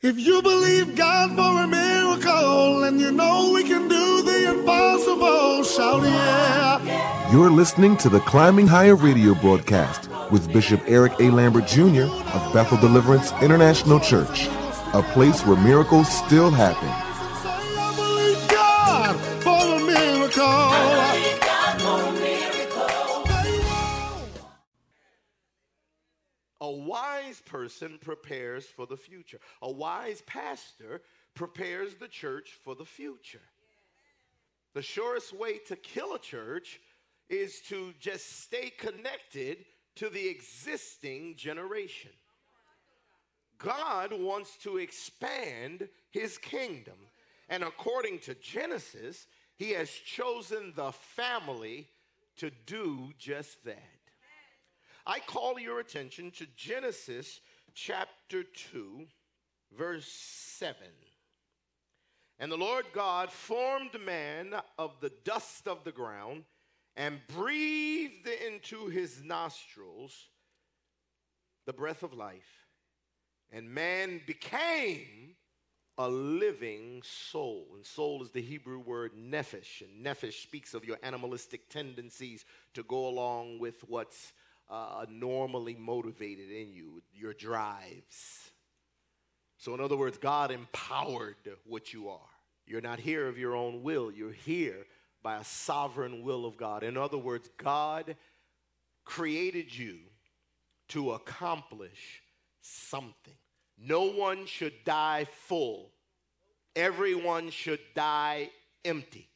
If you believe God for a miracle and you know we can do the impossible, shout yeah. You're listening to the Climbing Higher radio broadcast with Bishop Eric A. Lambert Jr. of Bethel Deliverance International Church, a place where miracles still happen. Say, I believe God for a miracle. A wise person prepares for the future. A wise pastor prepares the church for the future. The surest way to kill a church is to just stay connected to the existing generation. God wants to expand his kingdom. And according to Genesis, he has chosen the family to do just that. I call your attention to Genesis chapter 2, verse 7. And the Lord God formed man of the dust of the ground and breathed into his nostrils the breath of life. And man became a living soul. And soul is the Hebrew word nephesh. And nephesh speaks of your animalistic tendencies to go along with what's normally motivated in you, your drives. So in other words, God empowered what you are. You're not here of your own will. You're here by a sovereign will of God. In other words, God created you to accomplish something. No one should die full. Everyone should die empty.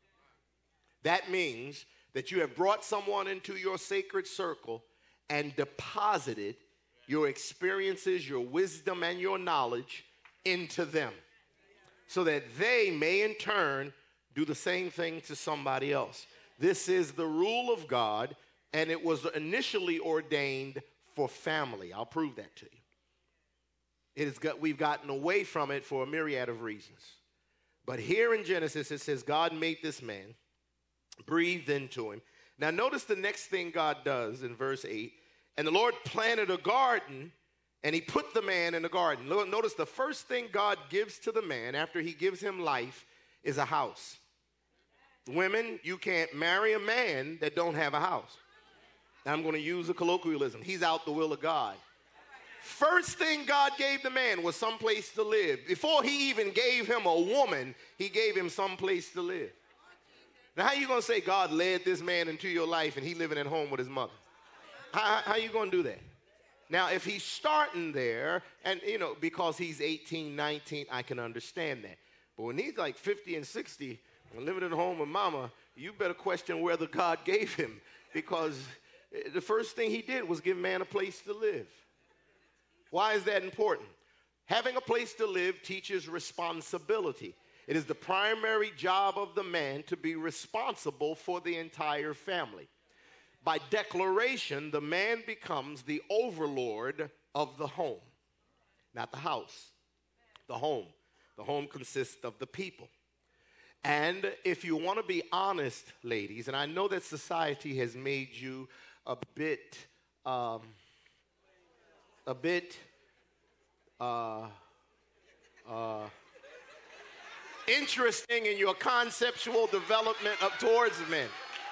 That means that you have brought someone into your sacred circle and deposited your experiences, your wisdom, and your knowledge into them so that they may in turn do the same thing to somebody else. This is the rule of God, and it was initially ordained for family. I'll prove that to you. We've gotten away from it for a myriad of reasons. But here in Genesis, it says God made this man, breathed into him. Now notice the next thing God does in verse 8. And the Lord planted a garden, and he put the man in the garden. Notice the first thing God gives to the man after he gives him life is a house. Women, you can't marry a man that don't have a house. Now I'm going to use a colloquialism. He's out the will of God. First thing God gave the man was someplace to live. Before he even gave him a woman, he gave him someplace to live. Now, how you going to say God led this man into your life and he living at home with his mother? How you going to do that? Now, if he's starting there, and, because he's 18, 19, I can understand that. But when he's like 50 and 60 and living at home with mama, you better question whether God gave him, because the first thing he did was give man a place to live. Why is that important? Having a place to live teaches responsibility. It is the primary job of the man to be responsible for the entire family. By declaration, the man becomes the overlord of the home, not the house, the home. The home consists of the people. And if you want to be honest, ladies, and I know that society has made you a bit interesting in your conceptual development up towards men.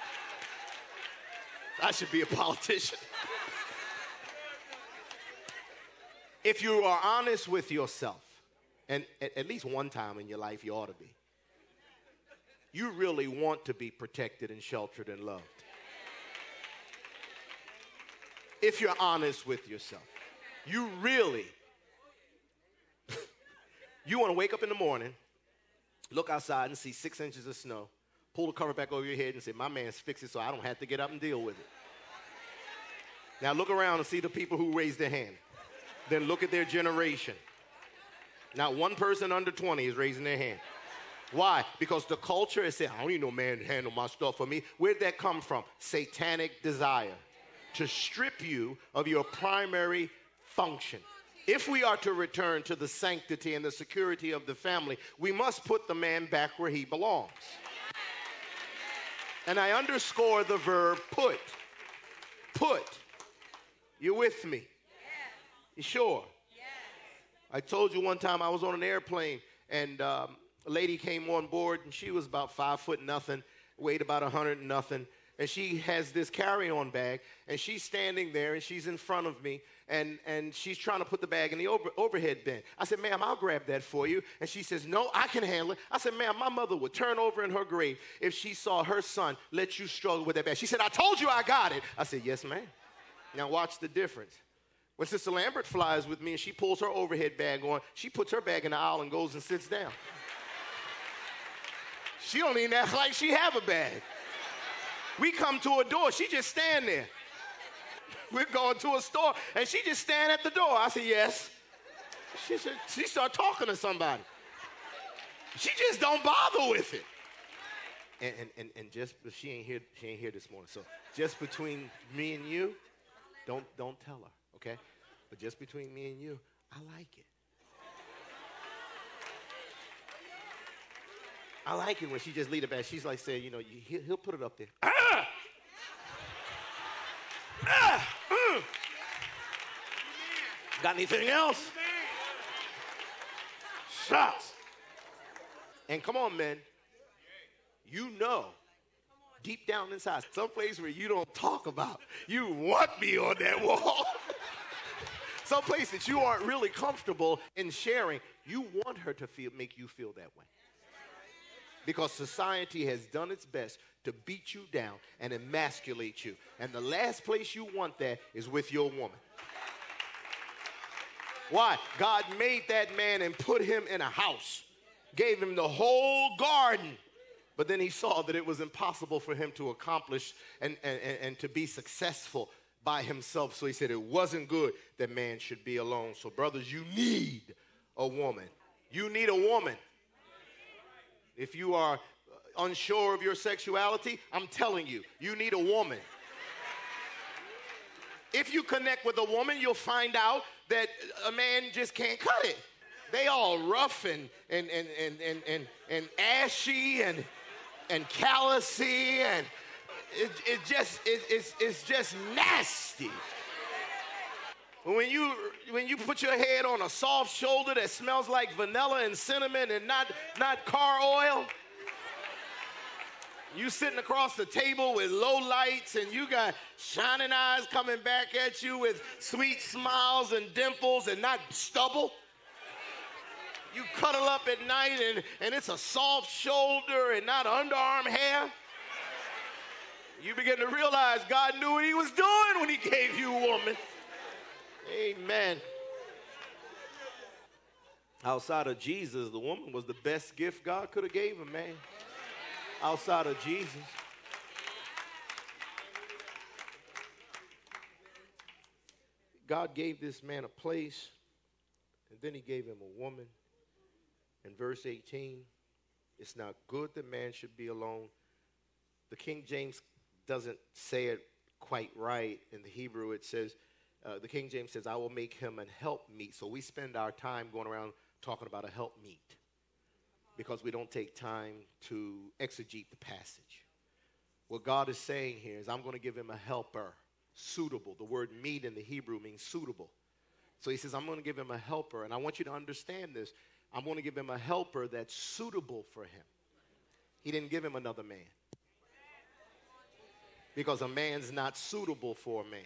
I should be a politician. If you are honest with yourself, and at least one time in your life you ought to be, you really want to be protected and sheltered and loved. If you're honest with yourself, you really, you want to wake up in the morning, look outside and see 6 inches of snow, pull the cover back over your head and say, my man's fixed it so I don't have to get up and deal with it. Now look around and see the people who raised their hand. Then look at their generation. Not one person under 20 is raising their hand. Why? Because the culture is saying, I don't need no man to handle my stuff for me. Where'd that come from? Satanic desire to strip you of your primary function. If we are to return to the sanctity and the security of the family, we must put the man back where he belongs. And I underscore the verb put. Put. You with me? You sure? I told you one time I was on an airplane, and a lady came on board, and she was about 5 foot nothing, weighed about 100 and nothing. And she has this carry-on bag, and she's standing there, and she's in front of me, and she's trying to put the bag in the overhead bin. I said, ma'am, I'll grab that for you. And she says, no, I can handle it. I said, ma'am, my mother would turn over in her grave if she saw her son let you struggle with that bag. She said, I told you I got it. I said, yes, ma'am. Now watch the difference. When Sister Lambert flies with me and she pulls her overhead bag on, she puts her bag in the aisle and goes and sits down. She don't even act like she have a bag. We come to a door, she just stand there. We're going to a store, and she just stand at the door. I said, yes. She start talking to somebody. She just don't bother with it. And just, she ain't here this morning. So just between me and you, don't tell her, okay? But just between me and you, I like it. I like it when she just leave it back. She's like saying, you know, he'll put it up there. Got anything else? Shots. And come on, men. You know, deep down inside, some place where you don't talk about, you want me on that wall. Some place that you aren't really comfortable in sharing, you want her to make you feel that way. Because society has done its best to beat you down and emasculate you. And the last place you want that is with your woman. Why? God made that man and put him in a house, gave him the whole garden. But then he saw that it was impossible for him to accomplish and to be successful by himself. So he said it wasn't good that man should be alone. So brothers, you need a woman. You need a woman. If you are unsure of your sexuality, I'm telling you, you need a woman. If you connect with a woman, you'll find out that a man just can't cut it. They all rough and ashy and callousy, and it's just nasty. When you put your head on a soft shoulder that smells like vanilla and cinnamon and not car oil, you sitting across the table with low lights and you got shining eyes coming back at you with sweet smiles and dimples and not stubble. You cuddle up at night and it's a soft shoulder and not underarm hair. You begin to realize God knew what he was doing when he gave you a woman. Amen. Outside of Jesus, the woman was the best gift God could have gave him, man. Outside of Jesus. God gave this man a place, and then he gave him a woman. In verse 18, it's not good that man should be alone. The King James doesn't say it quite right. In the Hebrew, it says, the King James says, I will make him an helpmeet. So we spend our time going around talking about a helpmeet because we don't take time to exegete the passage. What God is saying here is I'm going to give him a helper, suitable. The word meet in the Hebrew means suitable. So he says, I'm going to give him a helper. And I want you to understand this. I'm going to give him a helper that's suitable for him. He didn't give him another man. Because a man's not suitable for a man.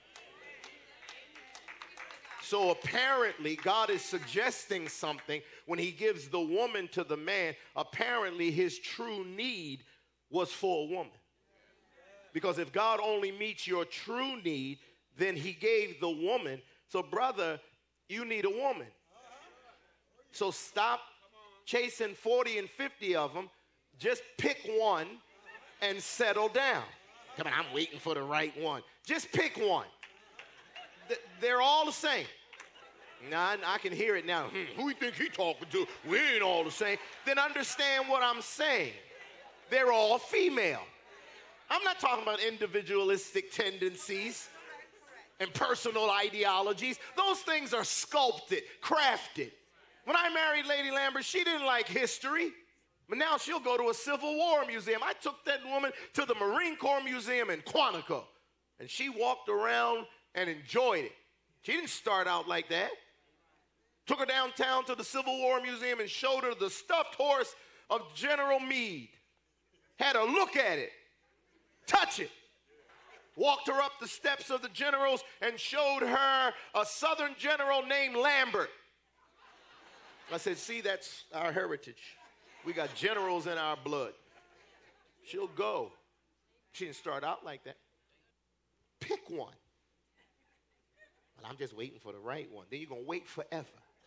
So apparently, God is suggesting something when he gives the woman to the man. Apparently, his true need was for a woman. Because if God only meets your true need, then he gave the woman. So, brother, you need a woman. So stop chasing 40 and 50 of them. Just pick one and settle down. Come on, I'm waiting for the right one. Just pick one. They're all the same. Now, I can hear it now. Who you think he talking to? We ain't all the same. Then understand what I'm saying. They're all female. I'm not talking about individualistic tendencies and personal ideologies. Those things are sculpted, crafted. When I married Lady Lambert, she didn't like history. But now she'll go to a Civil War museum. I took that woman to the Marine Corps Museum in Quantico. And she walked around and enjoyed it. She didn't start out like that. Took her downtown to the Civil War Museum and showed her the stuffed horse of General Meade. Had her look at it, touch it. Walked her up the steps of the generals and showed her a Southern general named Lambert. I said, see, that's our heritage. We got generals in our blood. She'll go. She didn't start out like that. Pick one. Well, I'm just waiting for the right one. Then you're going to wait forever.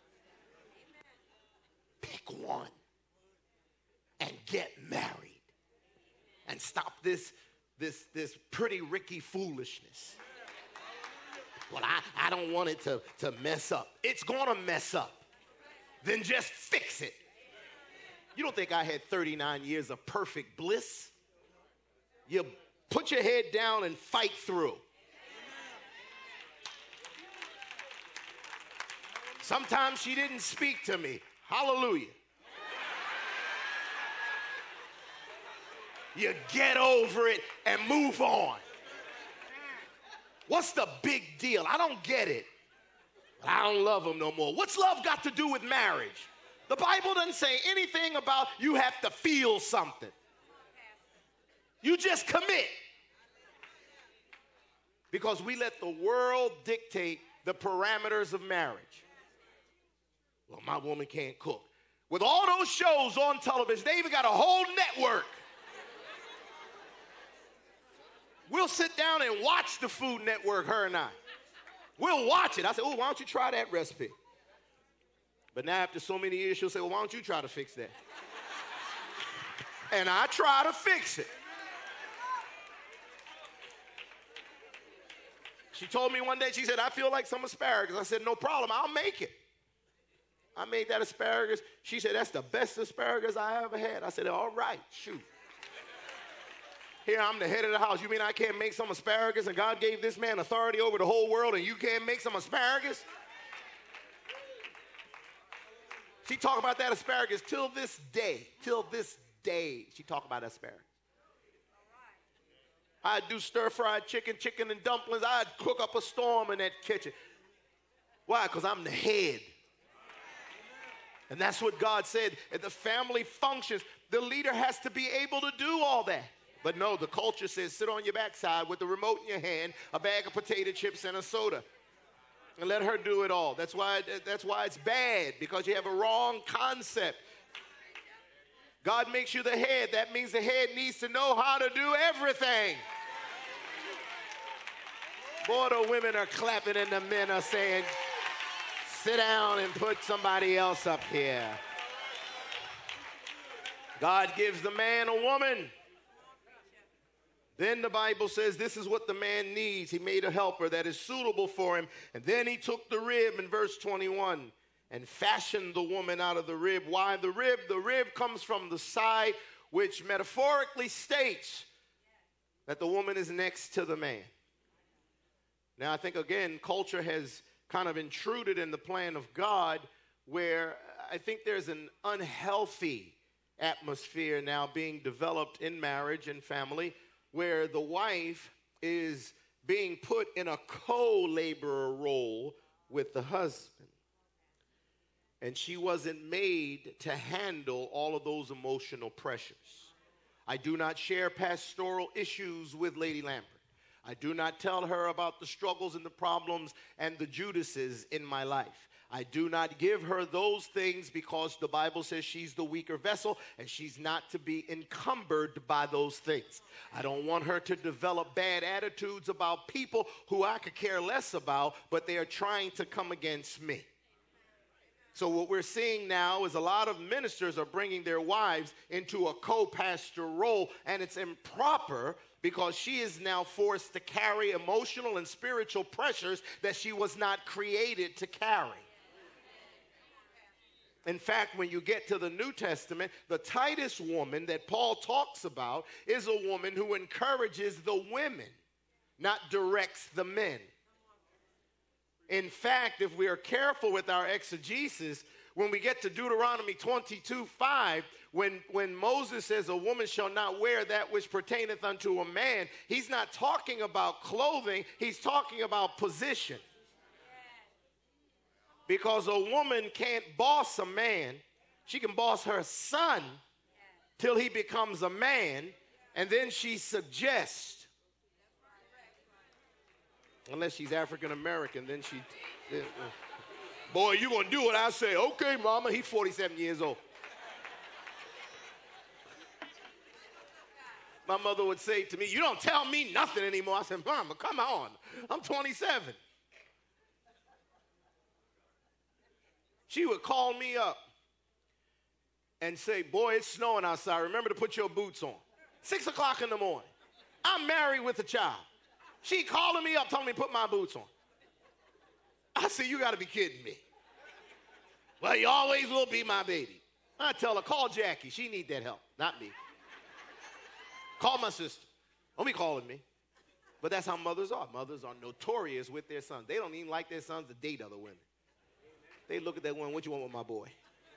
Pick one and get married and stop this pretty Ricky foolishness. Well, I don't want it to mess up. It's going to mess up. Then just fix it. You don't think I had 39 years of perfect bliss? You put your head down and fight through. Sometimes she didn't speak to me. Hallelujah. You get over it and move on. What's the big deal? I don't get it. But I don't love him no more. What's love got to do with marriage? The Bible doesn't say anything about you have to feel something. You just commit. Because we let the world dictate the parameters of marriage. Well, my woman can't cook. With all those shows on television, they even got a whole network. We'll sit down and watch the Food Network, her and I. We'll watch it. I said, oh, why don't you try that recipe? But now after so many years, she'll say, well, why don't you try to fix that? And I try to fix it. She told me one day, she said, I feel like some asparagus. I said, no problem, I'll make it. I made that asparagus. She said, that's the best asparagus I ever had. I said, all right, shoot. Here, I'm the head of the house. You mean I can't make some asparagus and God gave this man authority over the whole world and you can't make some asparagus? She talked about that asparagus till this day. Till this day, she talked about asparagus. I'd do stir-fried chicken and dumplings. I'd cook up a storm in that kitchen. Why? Because I'm the head. And that's what God said. At the family functions, the leader has to be able to do all that. But no, the culture says sit on your backside with the remote in your hand, a bag of potato chips and a soda. And let her do it all. That's why it's bad, because you have a wrong concept. God makes you the head. That means the head needs to know how to do everything. Boy, the women are clapping and the men are saying, sit down and put somebody else up here. God gives the man a woman. Then the Bible says this is what the man needs. He made a helper that is suitable for him. And then he took the rib in verse 21 and fashioned the woman out of the rib. Why the rib? The rib comes from the side, which metaphorically states that the woman is next to the man. Now, I think, again, culture has kind of intruded in the plan of God, where I think there's an unhealthy atmosphere now being developed in marriage and family, where the wife is being put in a co-laborer role with the husband. And she wasn't made to handle all of those emotional pressures. I do not share pastoral issues with Lady Lambert. I do not tell her about the struggles and the problems and the Judases in my life. I do not give her those things because the Bible says she's the weaker vessel and she's not to be encumbered by those things. I don't want her to develop bad attitudes about people who I could care less about, but they are trying to come against me. So what we're seeing now is a lot of ministers are bringing their wives into a co-pastor role, and it's improper because she is now forced to carry emotional and spiritual pressures that she was not created to carry. In fact, when you get to the New Testament, the Titus woman that Paul talks about is a woman who encourages the women, not directs the men. In fact, if we are careful with our exegesis, when we get to Deuteronomy 22:5, when Moses says a woman shall not wear that which pertaineth unto a man, he's not talking about clothing, he's talking about position. Because a woman can't boss a man. She can boss her son till he becomes a man, and then she suggests. Unless she's African American, then she, boy, you gonna do what I say? Okay, mama. He's 47 years old. My mother would say to me, you don't tell me nothing anymore. I said, Mama, come on. I'm 27. She would call me up and say, boy, it's snowing outside. Remember to put your boots on. 6 o'clock in the morning. I'm married with a child. She calling me up, telling me to put my boots on. I said, you got to be kidding me. Well, you always will be my baby. I tell her, call Jackie. She need that help, not me. Call my sister. Don't be calling me. But that's how mothers are. Mothers are notorious with their sons. They don't even like their sons to date other women. They look at that one, what you want with my boy?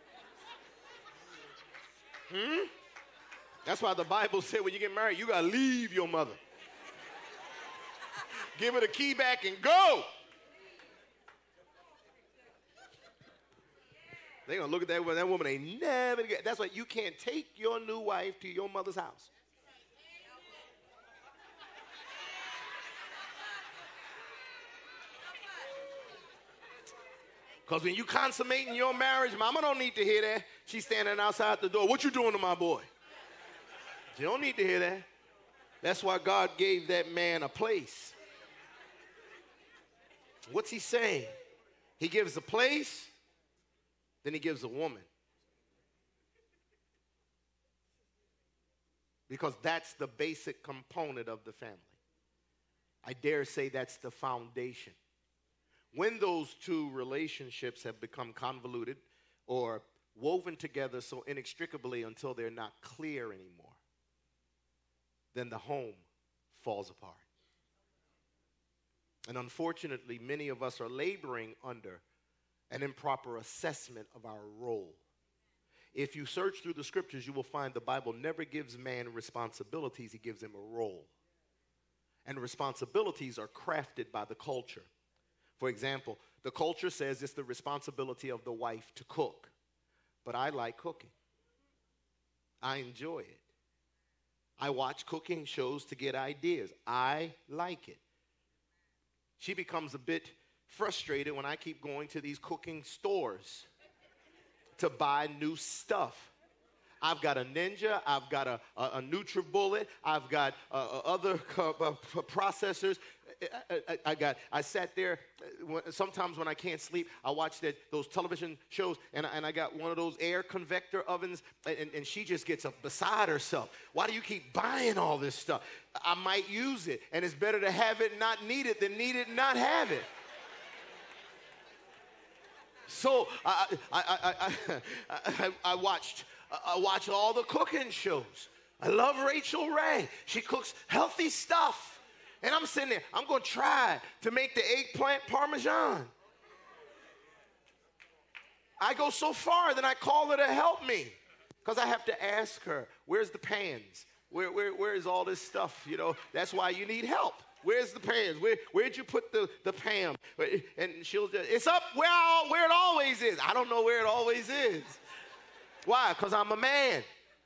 That's why the Bible said when you get married, you got to leave your mother. Give her the key back and go. They're going to look at that woman. That woman ain't never get. That's why you can't take your new wife to your mother's house. Because when you consummating your marriage, mama don't need to hear that. She's standing outside the door. What you doing to my boy? She don't need to hear that. That's why God gave that man a place. What's he saying? He gives a place, then he gives a woman. Because that's the basic component of the family. I dare say that's the foundation. When those two relationships have become convoluted or woven together so inextricably until they're not clear anymore, then the home falls apart. And unfortunately, many of us are laboring under an improper assessment of our role. If you search through the scriptures, you will find the Bible never gives man responsibilities, he gives him a role. And responsibilities are crafted by the culture. For example, the culture says it's the responsibility of the wife to cook. But I like cooking. I enjoy it. I watch cooking shows to get ideas. I like it. She becomes a bit frustrated when I keep going to these cooking stores to buy new stuff. I've got a Ninja, I've got a NutriBullet, I've got other processors. I sat there, sometimes when I can't sleep, I watch those television shows, and I got one of those air convector ovens, and she just gets up beside herself. Why do you keep buying all this stuff? I might use it, and it's better to have it and not need it than need it and not have it. So I watched all the cooking shows. I love Rachel Ray. She cooks healthy stuff. And I'm sitting there, I'm going to try to make the eggplant parmesan. I go so far that I call her to help me because I have to ask her, where's the pans? Where is all this stuff? You know, that's why you need help. Where's the pans? Where'd you put the Pam? And she'll just, it's up where it always is. I don't know where it always is. Why? Because I'm a man.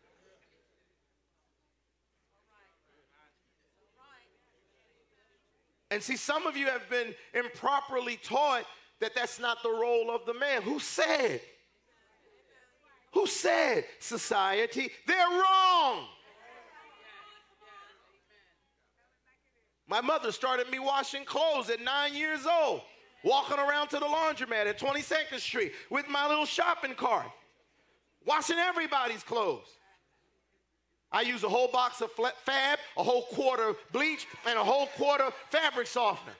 And see, some of you have been improperly taught that that's not the role of the man. Who said? Who said? Society. They're wrong. My mother started me washing clothes at 9 years old, walking around to the laundromat at 22nd Street with my little shopping cart, washing everybody's clothes. I use a whole box of Fab, a whole quart of bleach, and a whole quart of fabric softener.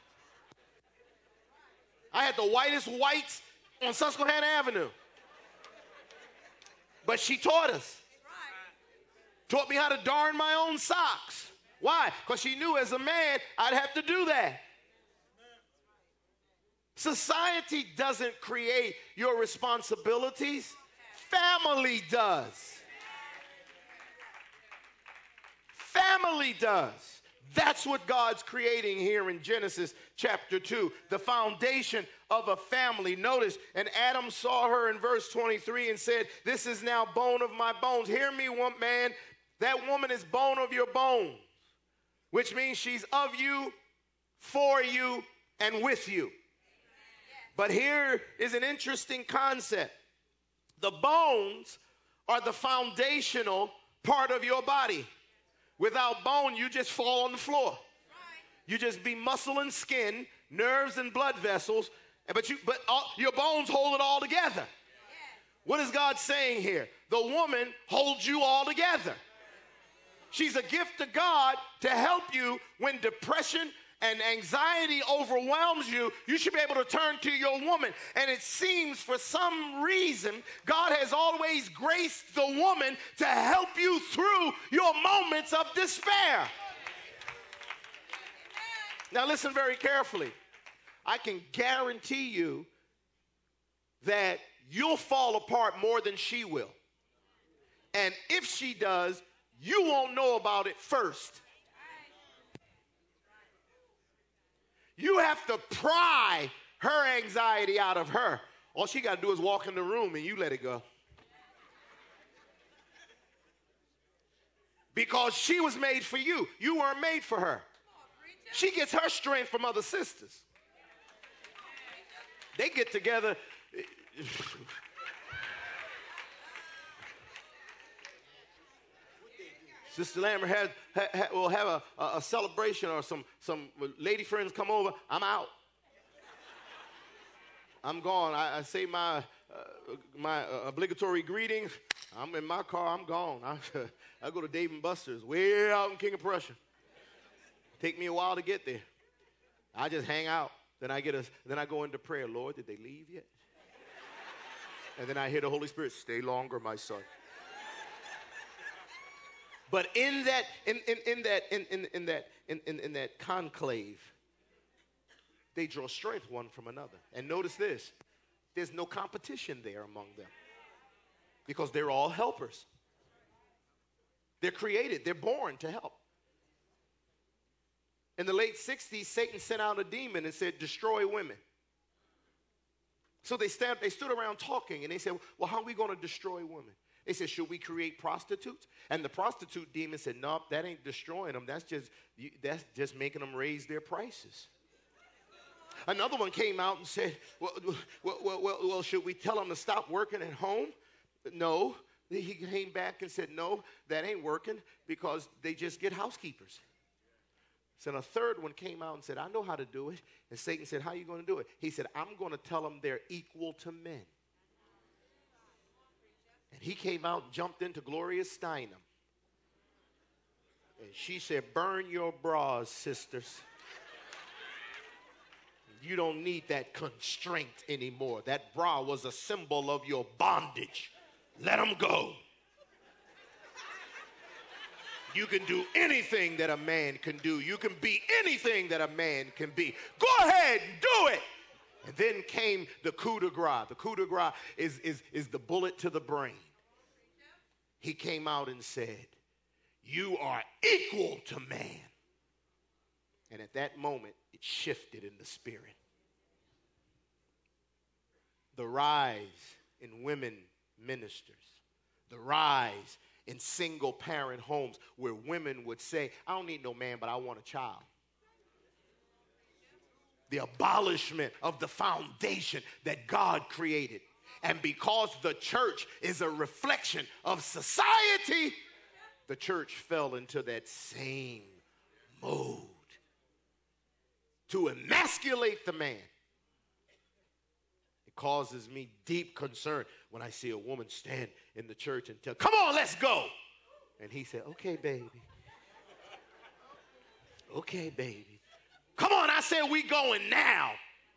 I had the whitest whites on Susquehanna Avenue. But she taught us. Taught me how to darn my own socks. Why? Because she knew as a man, I'd have to do that. Society doesn't create your responsibilities. Family does. Family does. That's what God's creating here in Genesis chapter 2, the foundation of a family. Notice, and Adam saw her in verse 23 and said, this is now bone of my bones. Hear me, man, that woman is bone of your bones, which means she's of you, for you, and with you. But here is an interesting concept. The bones are the foundational part of your body. Without bone, you just fall on the floor. You just be muscle and skin, nerves and blood vessels, but your bones hold it all together. What is God saying here? The woman holds you all together. She's a gift to God to help you when depression and anxiety overwhelms you. You should be able to turn to your woman. And it seems for some reason, God has always graced the woman to help you through your moments of despair. Now listen very carefully. I can guarantee you that you'll fall apart more than she will. And if she does, you won't know about it first. You have to pry her anxiety out of her. All she got to do is walk in the room and you let it go. Because she was made for you. You weren't made for her. She gets her strength from other sisters. They get together. Sister Lambert will have a celebration or some lady friends come over. I'm out. I'm gone. I say my obligatory greetings. I'm in my car. I'm gone. I go to Dave & Buster's way out in King of Prussia. Take me a while to get there. I just hang out. Then I go into prayer. Lord, did they leave yet? And then I hear the Holy Spirit, stay longer, my son. But in that conclave, they draw strength one from another. And notice this, there's no competition there among them because they're all helpers. They're created, they're born to help. In the late 60s, Satan sent out a demon and said, destroy women. So they stood around talking and they said, well, how are we going to destroy women? They said, should we create prostitutes? And the prostitute demon said, no, that ain't destroying them. That's just making them raise their prices. Another one came out and said, well, should we tell them to stop working at home? No. He came back and said, no, that ain't working because they just get housekeepers. So a third one came out and said, I know how to do it. And Satan said, how are you going to do it? He said, I'm going to tell them they're equal to men. And he came out and jumped into Gloria Steinem. And she said, burn your bras, sisters. You don't need that constraint anymore. That bra was a symbol of your bondage. Let them go. You can do anything that a man can do. You can be anything that a man can be. Go ahead, do it. And then came the coup de grace. The coup de grace is the bullet to the brain. He came out and said, you are equal to man. And at that moment, it shifted in the spirit. The rise in women ministers, the rise in single parent homes where women would say, I don't need no man, but I want a child. The abolishment of the foundation that God created. And because the church is a reflection of society, the church fell into that same mode to emasculate the man. It causes me deep concern when I see a woman stand in the church and tell, come on, let's go. And he said, okay, baby. Okay, baby. Come on, I said we going now.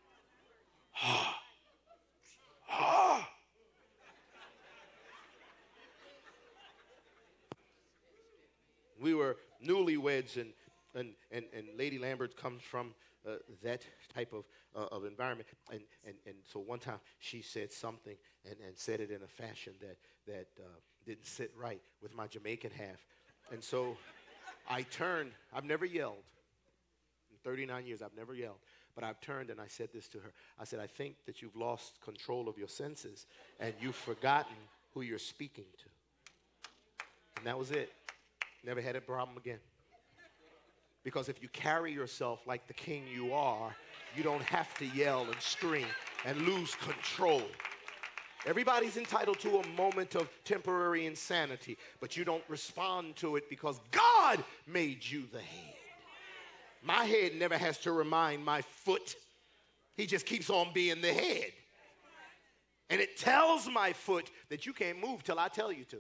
We were newlyweds, and Lady Lambert comes from that type of environment. And so one time she said something and said it in a fashion that didn't sit right with my Jamaican half. And so I turned. I've never yelled. In 39 years, I've never yelled. But I've turned and I said this to her. I said, I think that you've lost control of your senses and you've forgotten who you're speaking to. And that was it. Never had a problem again. Because if you carry yourself like the king you are, you don't have to yell and scream and lose control. Everybody's entitled to a moment of temporary insanity, but you don't respond to it because God made you the head. My head never has to remind my foot. He just keeps on being the head. And it tells my foot that you can't move till I tell you to.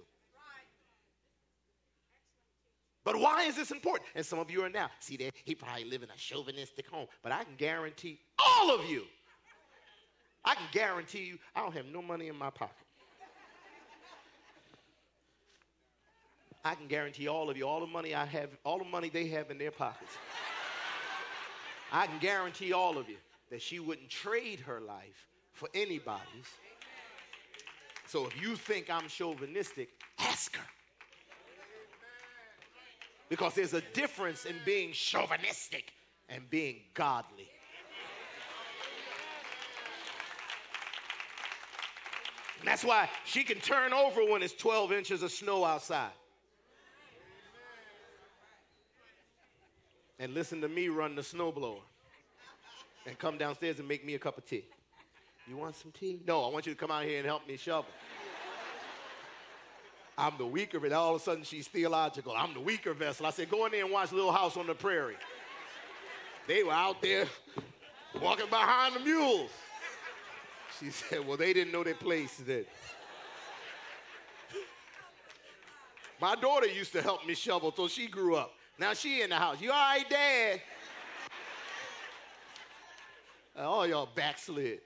But why is this important? And some of you are now, see that he probably live in a chauvinistic home, but I can guarantee all of you, I can guarantee you, I don't have no money in my pocket. I can guarantee all of you, all the money I have, all the money they have in their pockets. I can guarantee all of you that she wouldn't trade her life for anybody's. So if you think I'm chauvinistic, ask her. Because there's a difference in being chauvinistic and being godly. And that's why she can turn over when it's 12 inches of snow outside. And listen to me run the snowblower. And come downstairs and make me a cup of tea. You want some tea? No, I want you to come out here and help me shovel. I'm the weaker vessel. All of a sudden, she's theological. I'm the weaker vessel. I said, go in there and watch Little House on the Prairie. They were out there walking behind the mules. She said, well, they didn't know their place then. My daughter used to help me shovel till she grew up. Now she in the house. You all right, Dad? All y'all backslid.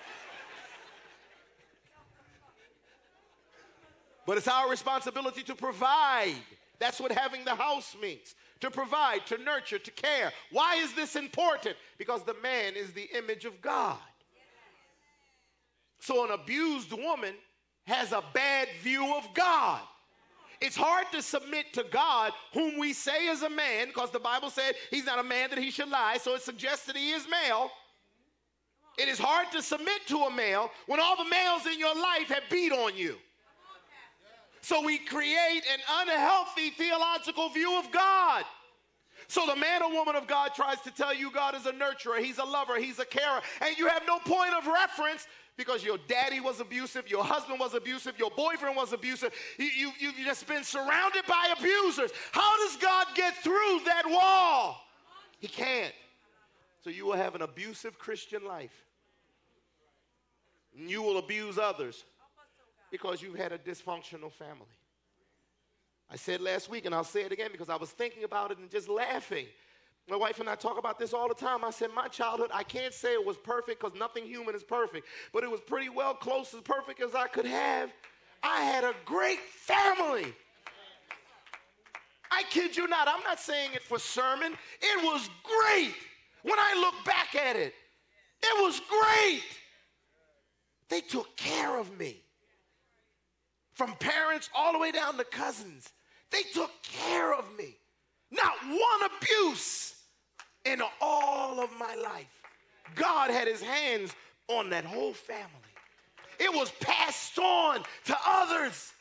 But it's our responsibility to provide. That's what having the house means. To provide, to nurture, to care. Why is this important? Because the man is the image of God. So an abused woman has a bad view of God. It's hard to submit to God, whom we say is a man, because the Bible said he's not a man that he should lie, so it suggests that he is male. It is hard to submit to a male when all the males in your life have beat on you. So we create an unhealthy theological view of God. So the man or woman of God tries to tell you God is a nurturer, he's a lover, he's a carer, and you have no point of reference because your daddy was abusive, your husband was abusive, your boyfriend was abusive. You've just been surrounded by abusers. How does God get through that wall? He can't. So you will have an abusive Christian life. And you will abuse others because you've had a dysfunctional family. I said last week, and I'll say it again because I was thinking about it and just laughing. My wife and I talk about this all the time. I said, my childhood, I can't say it was perfect because nothing human is perfect, but it was pretty well close as perfect as I could have. I had a great family. I kid you not. I'm not saying it for sermon. It was great. When I look back at it, it was great. They took care of me. From parents all the way down to cousins. They took care of me. Not one abuse in all of my life. God had his hands on that whole family. It was passed on to others.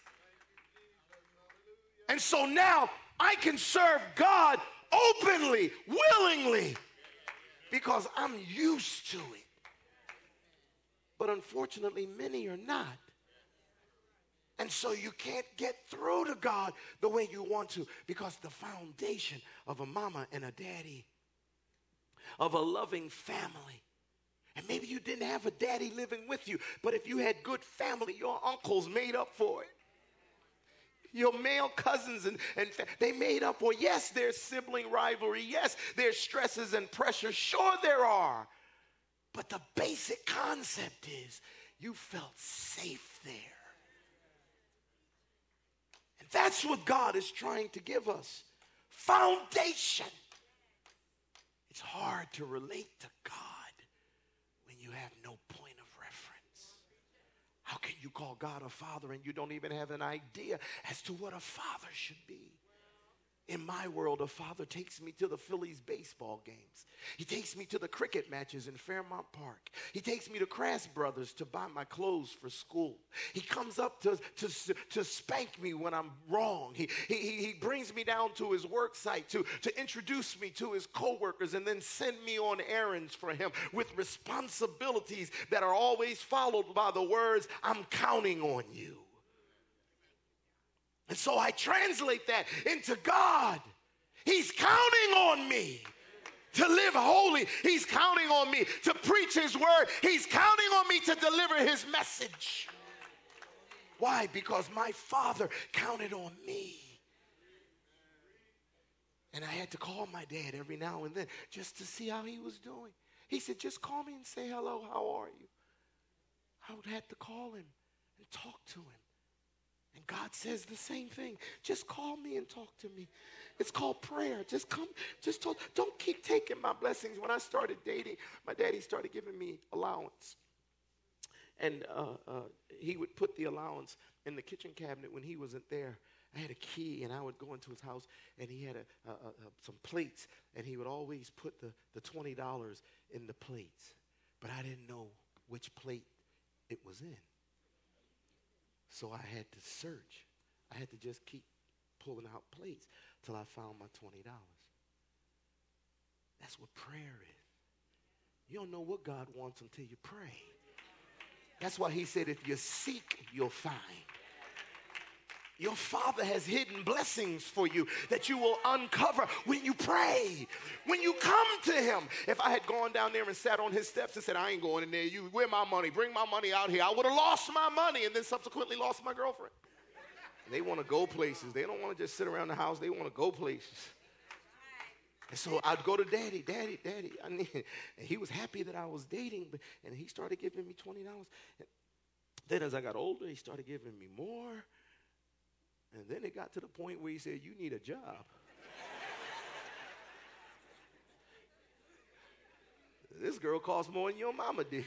And so now I can serve God openly, willingly, because I'm used to it. But unfortunately, many are not. And so you can't get through to God the way you want to because the foundation of a mama and a daddy, of a loving family. And maybe you didn't have a daddy living with you, but if you had good family, your uncles made up for it. Your male cousins, and they made up for it. Yes, there's sibling rivalry. Yes, there's stresses and pressures. Sure there are. But the basic concept is you felt safe there. And that's what God is trying to give us. Foundation. It's hard to relate to God when you have no point of reference. How can you call God a father and you don't even have an idea as to what a father should be? In my world, a father takes me to the Phillies baseball games. He takes me to the cricket matches in Fairmount Park. He takes me to Crass Brothers to buy my clothes for school. He comes up to spank me when I'm wrong. He brings me down to his work site to introduce me to his coworkers and then send me on errands for him with responsibilities that are always followed by the words, "I'm counting on you." And so I translate that into God. He's counting on me to live holy. He's counting on me to preach his word. He's counting on me to deliver his message. Why? Because my father counted on me. And I had to call my dad every now and then just to see how he was doing. He said, "Just call me and say hello. How are you?" I would have to call him and talk to him. And God says the same thing. Just call me and talk to me. It's called prayer. Just come, just talk. Don't keep taking my blessings. When I started dating, my daddy started giving me allowance. And he would put the allowance in the kitchen cabinet when he wasn't there. I had a key, and I would go into his house, and he had some plates, and he would always put the $20 in the plates. But I didn't know which plate it was in. So I had to search. I had to just keep pulling out plates till I found my $20. That's what prayer is. You don't know what God wants until you pray. That's why he said, if you seek, you'll find. Your Father has hidden blessings for you that you will uncover when you pray, when you come to him. If I had gone down there and sat on his steps and said, "I ain't going in there, where my money? Bring my money out here," I would have lost my money and then subsequently lost my girlfriend. They want to go places. They don't want to just sit around the house. They want to go places. And so I'd go to Daddy. And he was happy that I was dating, and he started giving me $20. And then as I got older, he started giving me more. And then it got to the point where he said, "You need a job." This girl costs more than your mama did.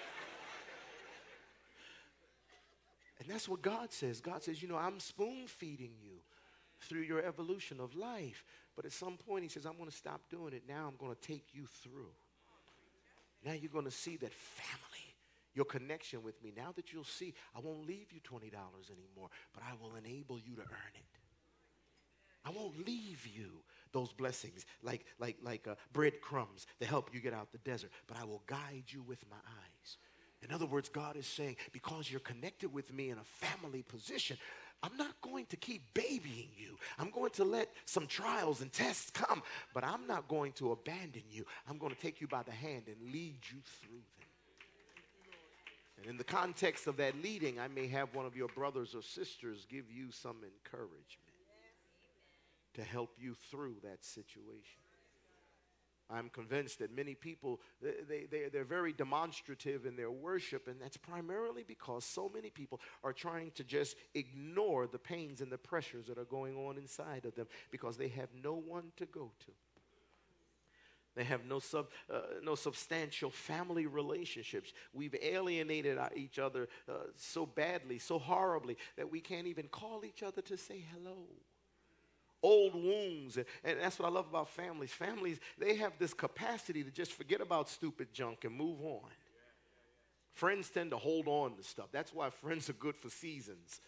And that's what God says. God says, I'm spoon feeding you through your evolution of life. But at some point he says, I'm going to stop doing it. Now I'm going to take you through. Now you're going to see that family, your connection with me. Now that you'll see, I won't leave you $20 anymore, but I will enable you to earn it. I won't leave you those blessings like breadcrumbs to help you get out the desert, but I will guide you with my eyes. In other words, God is saying, because you're connected with me in a family position, I'm not going to keep babying you. I'm going to let some trials and tests come, but I'm not going to abandon you. I'm going to take you by the hand and lead you through them. And in the context of that leading, I may have one of your brothers or sisters give you some encouragement to help you through that situation. I'm convinced that many people, they're very demonstrative in their worship, and that's primarily because so many people are trying to just ignore the pains and the pressures that are going on inside of them because they have no one to go to. They have no substantial family relationships. We've alienated each other so badly, so horribly, that we can't even call each other to say hello. Old wounds, and that's what I love about families. Families, they have this capacity to just forget about stupid junk and move on. Friends tend to hold on to stuff. That's why friends are good for seasons.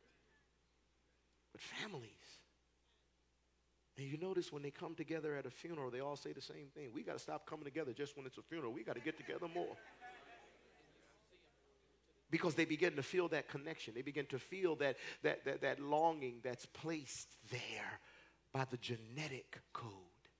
But families, and you notice when they come together at a funeral, they all say the same thing. We got to stop coming together just when it's a funeral. We got to get together more. Because they begin to feel that connection. They begin to feel that longing that's placed there by the genetic code.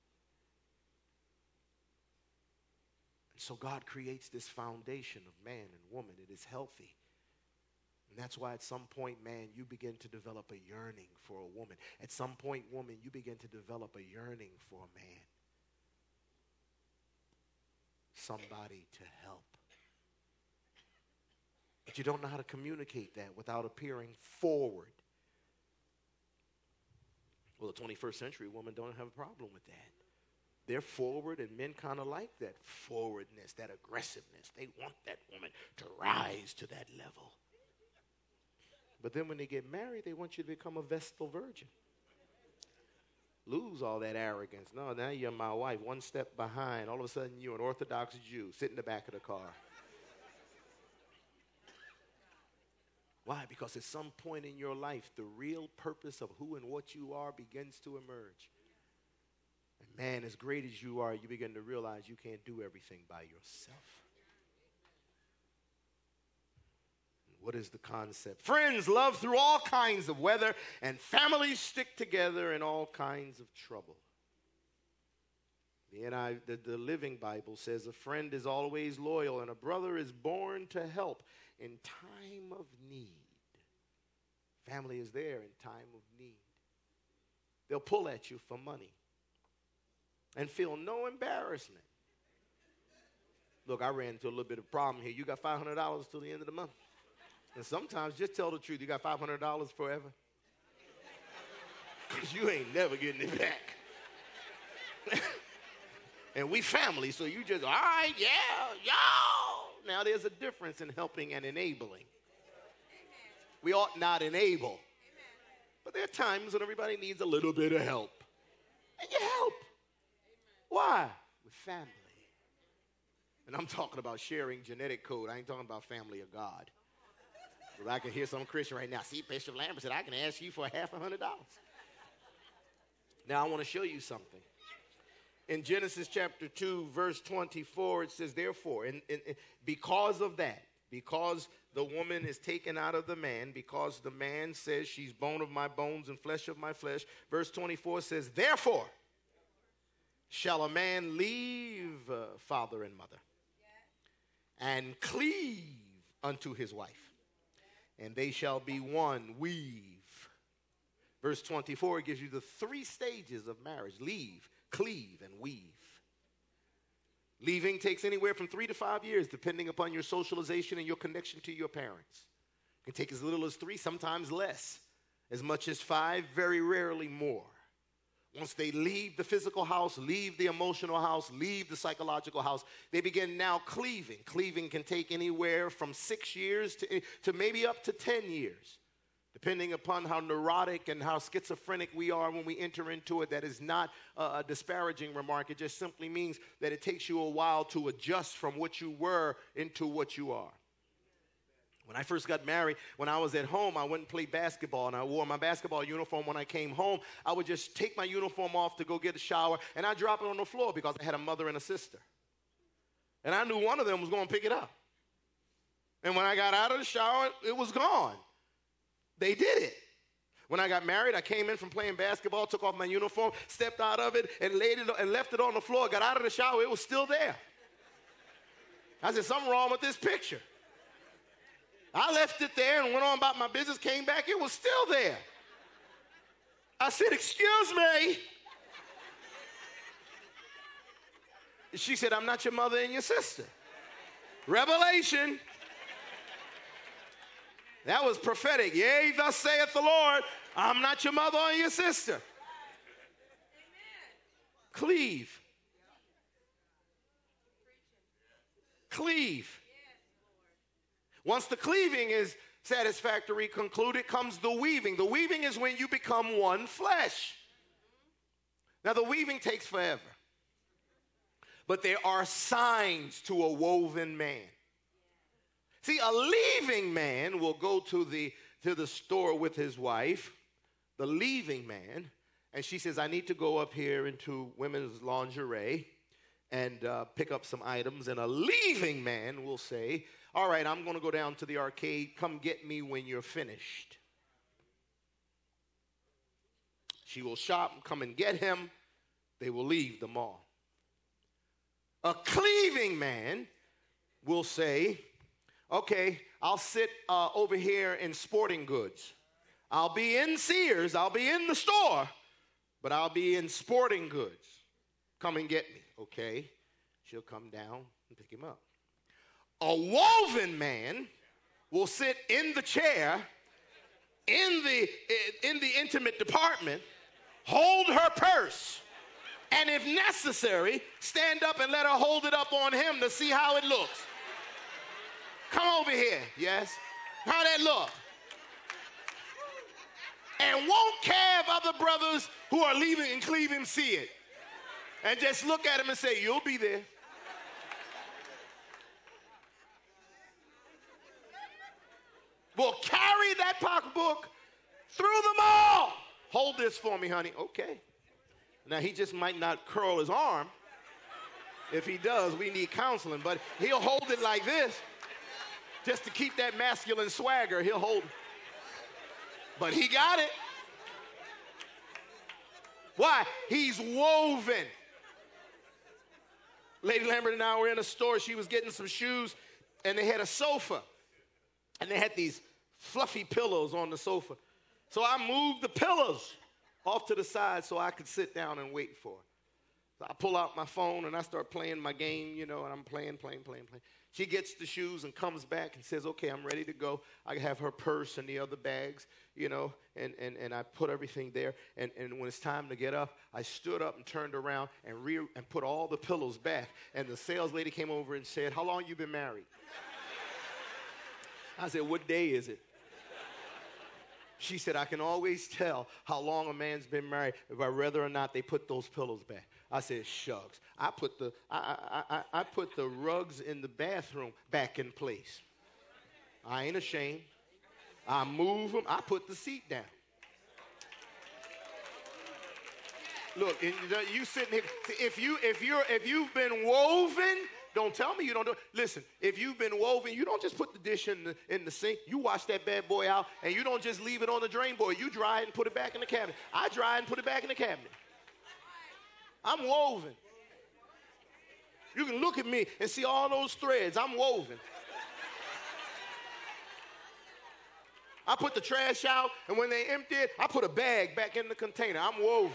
And so God creates this foundation of man and woman. It is healthy. And that's why at some point, man, you begin to develop a yearning for a woman. At some point, woman, you begin to develop a yearning for a man. Somebody to help. But you don't know how to communicate that without appearing forward. Well, the 21st century women don't have a problem with that. They're forward, and men kind of like that forwardness, that aggressiveness. They want that woman to rise to that level. But then when they get married, they want you to become a Vestal virgin. lose all that arrogance. No, now you're my wife, one step behind. All of a sudden, you're an Orthodox Jew, sit in the back of the car. Why? Because at some point in your life, the real purpose of who and what you are begins to emerge. And man, as great as you are, you begin to realize you can't do everything by yourself. What is the concept? Friends love through all kinds of weather, and families stick together in all kinds of trouble. The Living Bible says a friend is always loyal, and a brother is born to help in time of need. Family is there in time of need. They'll pull at you for money and feel no embarrassment. Look, I ran into a little bit of a problem here. You got $500 till the end of the month. And sometimes just tell the truth. You got $500 forever? Because you ain't never getting it back. And we family, so you just, all right, yeah, y'all. Now there's a difference in helping and enabling. We ought not enable. But there are times when everybody needs a little bit of help. And you help. Why? With family. And I'm talking about sharing genetic code. I ain't talking about family of God. I can hear some Christian right now. See, Bishop Lambert said, I can ask you for $500. Now, I want to show you something. In Genesis chapter 2, verse 24, it says, therefore, because of that, because the woman is taken out of the man, because the man says she's bone of my bones and flesh of my flesh, verse 24 says, therefore, shall a man leave father and mother and cleave unto his wife, and they shall be one. Weave. Verse 24 gives you the 3 stages of marriage. Leave, cleave, and weave. Leaving takes anywhere from 3 to 5 years, depending upon your socialization and your connection to your parents. It can take as little as 3, sometimes less. As much as 5, very rarely more. Once they leave the physical house, leave the emotional house, leave the psychological house, they begin now cleaving. Cleaving can take anywhere from 6 years to maybe up to 10 years, depending upon how neurotic and how schizophrenic we are when we enter into it. That is not a disparaging remark. It just simply means that it takes you a while to adjust from what you were into what you are. When I first got married, when I was at home, I went and played basketball, and I wore my basketball uniform. When I came home, I would just take my uniform off to go get a shower, and I'd drop it on the floor because I had a mother and a sister. And I knew one of them was going to pick it up. And when I got out of the shower, it was gone. They did it. When I got married, I came in from playing basketball, took off my uniform, stepped out of it, and laid it and left it on the floor. Got out of the shower, it was still there. I said, something wrong with this picture. I left it there and went on about my business, came back, it was still there. I said, excuse me. She said, I'm not your mother and your sister. Revelation. That was prophetic. Yea, thus saith the Lord, I'm not your mother or your sister. Amen. Cleave. Cleave. Once the cleaving is satisfactorily concluded, comes the weaving. The weaving is when you become one flesh. Now, the weaving takes forever. But there are signs to a woven man. See, a leaving man will go to the store with his wife, the leaving man, and she says, I need to go up here into women's lingerie and pick up some items. And a leaving man will say, all right, I'm going to go down to the arcade. Come get me when you're finished. She will shop, come and get him. They will leave the mall. A cleaving man will say, okay, I'll sit over here in sporting goods. I'll be in Sears. I'll be in the store, but I'll be in sporting goods. Come and get me. Okay. She'll come down and pick him up. A woven man will sit in the chair in the intimate department, hold her purse, and if necessary, stand up and let her hold it up on him to see how it looks. Come over here. Yes. How that look? And won't care if other brothers who are leaving in Cleveland see it. And just look at him and say, you'll be there. We'll carry that pocketbook through the mall. Hold this for me, honey. Okay. Now, he just might not curl his arm. If he does, we need counseling. But he'll hold it like this just to keep that masculine swagger. He'll hold it. But he got it. Why? He's woven. Lady Lambert and I were in a store. She was getting some shoes, and they had a sofa. And they had these fluffy pillows on the sofa. So I moved the pillows off to the side so I could sit down and wait for her. So I pull out my phone and I start playing my game, and I'm playing. She gets the shoes and comes back and says, okay, I'm ready to go. I have her purse and the other bags, and I put everything there. And when it's time to get up, I stood up and turned around and put all the pillows back. And the sales lady came over and said, how long you been married? I said, what day is it? She said, I can always tell how long a man's been married by whether or not they put those pillows back. I said, shucks. I put the rugs in the bathroom back in place. I ain't ashamed. I move them. I put the seat down. Look, you sitting here. If you've been woven, don't tell me you don't do it. Listen, if you've been woven, you don't just put the dish in the sink. You wash that bad boy out, and you don't just leave it on the drain board. You dry it and put it back in the cabinet. I dry it and put it back in the cabinet. I'm woven. You can look at me and see all those threads. I'm woven. I put the trash out, and when they empty it, I put a bag back in the container. I'm woven.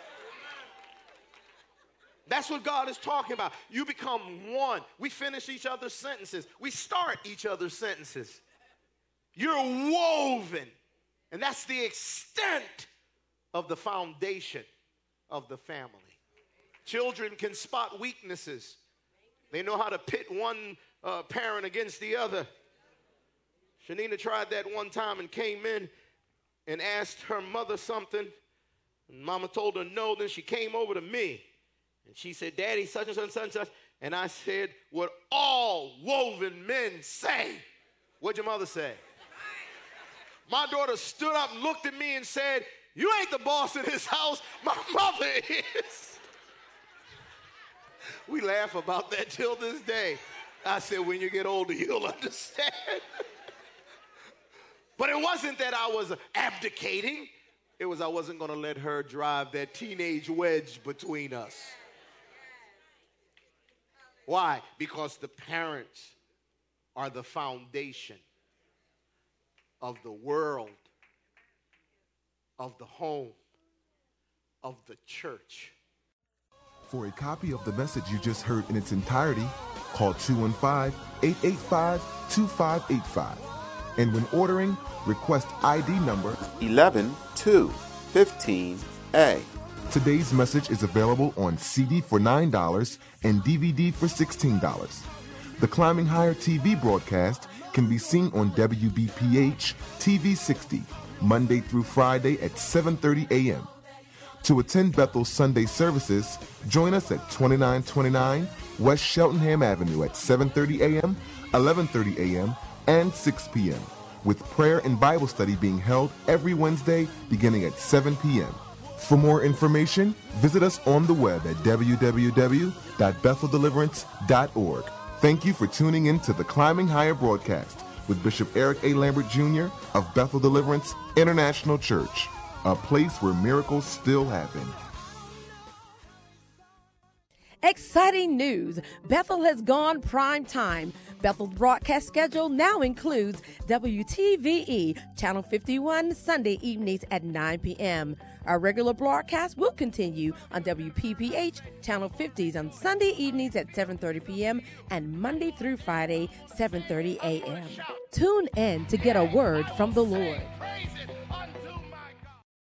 That's what God is talking about. You become one. We finish each other's sentences. We start each other's sentences. You're woven. And that's the extent of the foundation of the family. Children can spot weaknesses. They know how to pit one parent against the other. Shanina tried that one time and came in and asked her mother something. And Mama told her no. Then she came over to me. And she said, Daddy, such and such and such and such. And I said, what all woven men say. What'd your mother say? My daughter stood up and looked at me and said, you ain't the boss in this house. My mother is. We laugh about that till this day. I said, when you get older, you'll understand. But it wasn't that I was abdicating. It was I wasn't going to let her drive that teenage wedge between us. Why? Because the parents are the foundation of the world, of the home, of the church. For a copy of the message you just heard in its entirety, call 215-885-2585. And when ordering, request ID number 11215A. Today's message is available on CD for $9 and DVD for $16. The Climbing Higher TV broadcast can be seen on WBPH TV 60, Monday through Friday at 7:30 a.m. To attend Bethel's Sunday services, join us at 2929 West Cheltenham Avenue at 7:30 a.m., 11:30 a.m., and 6 p.m., with prayer and Bible study being held every Wednesday beginning at 7 p.m. For more information, visit us on the web at www.betheldeliverance.org. Thank you for tuning in to the Climbing Higher broadcast with Bishop Eric A. Lambert Jr. of Bethel Deliverance International Church, a place where miracles still happen. Exciting news! Bethel has gone prime time. Bethel's broadcast schedule now includes WTVE Channel 51 Sunday evenings at 9 p.m. Our regular broadcast will continue on WPPH Channel 50s on Sunday evenings at 7:30 p.m. and Monday through Friday, 7:30 a.m. Tune in to get a word from the Lord.